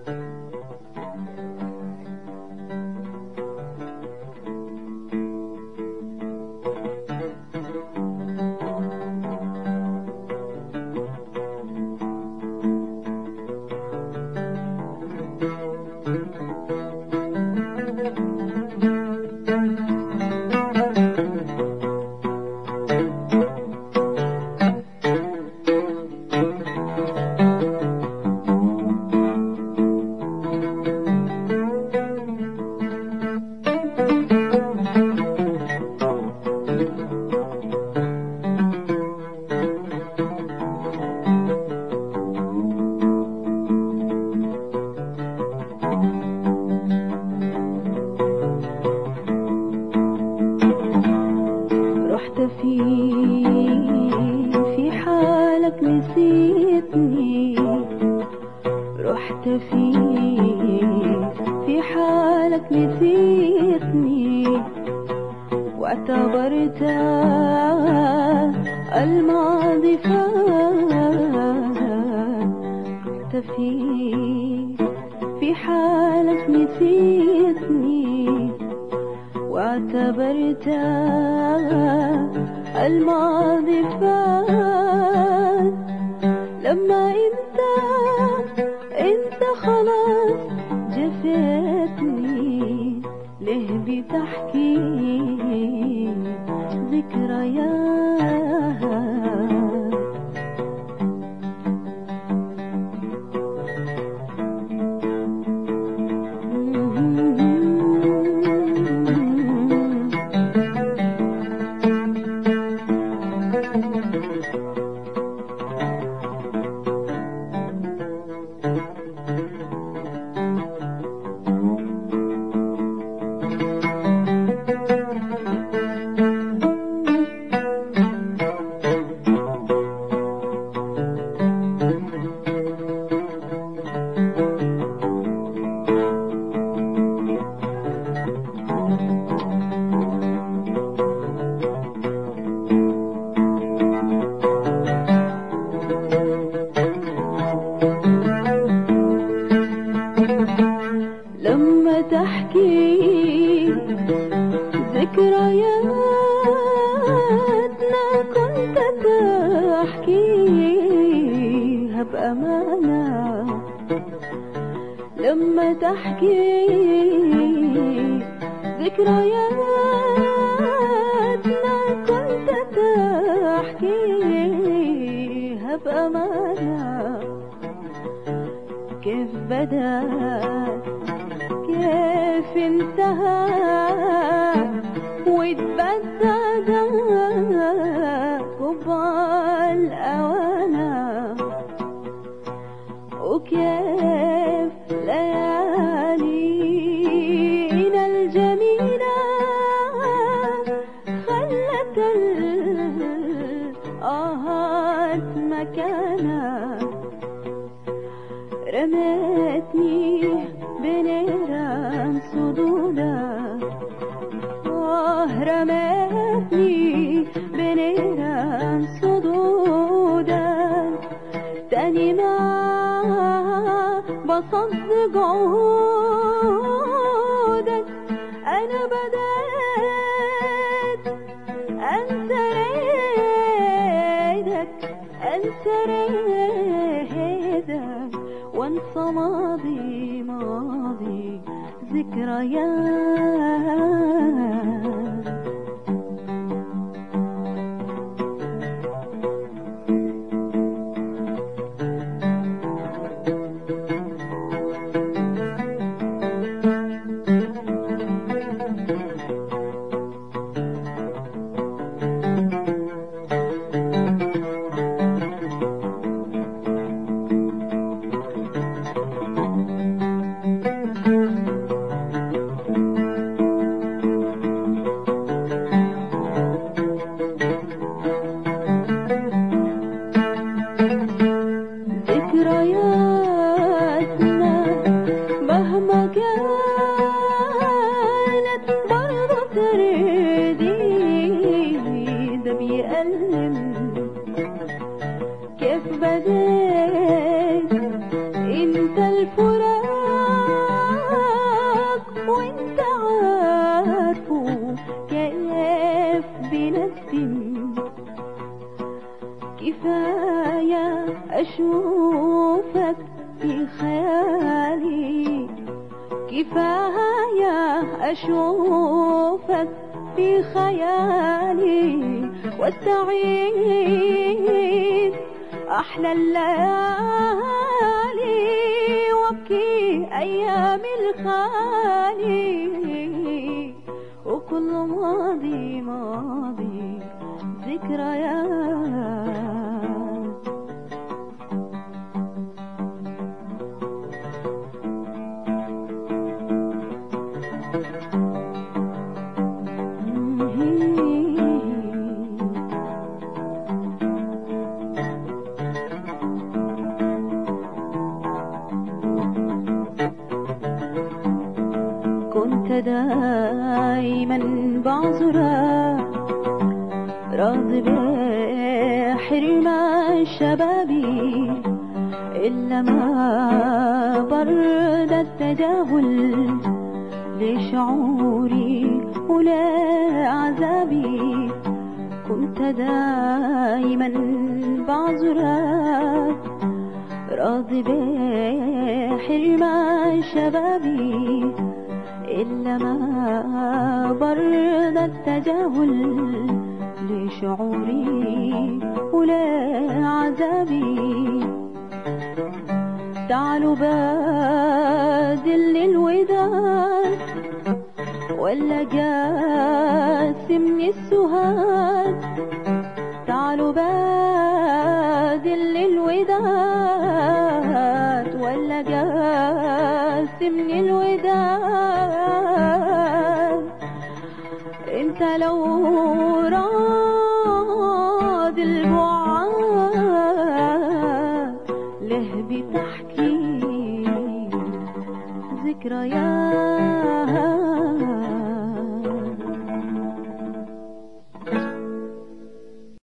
في حالك نسيتني، رحت في حالك نسيتني، واعتبرت الماضي فات. رحت في حالك نسيتني، واعتبرت الماضي فات. لما انت خلاص جفيتني، ليه بتحكي ذكريات؟ لما تحكي ذكرياتنا كنت تحكيها بأمانة. لما تحكي ذكرياتنا كنت تحكيها بأمانة. كيف بدأت، كيف انتهى، واتبدد قبال الأوانة. وكيف ليالينا الجميلة خلت الآهات مكانها. رمتني بنيران صدودك، رمتني بنيران صدودك. تاني ما بصدق عهودك، أنا بدأت أنسى ريدك وانسى ماضي ذكريات. ذكرياتنا مهما كانت برضه ترديد بيألم. كيف بديت انت الفراق أشوفك في خيالي، كفاية أشوفك في خيالي واستعيد أحلى الليالي وابكي أيام الخالي، وكل ماضي ماضي ذكريات. كنت دايما بعذرك راضي بحرمان شبابي، إلا ما برد التجاهل لشعوري ولعذابي. كنت دايما بعذرك راضي بحرمان شبابي، إلا ما برد التجاهل لشعوري ولعذابي. تعالوا بادل للوداد ولا جاسمني السهاد، تعالوا بادل للوداد ولا جاسمني الوداد. انت لو راد البعاد له بتحكي ذكريات.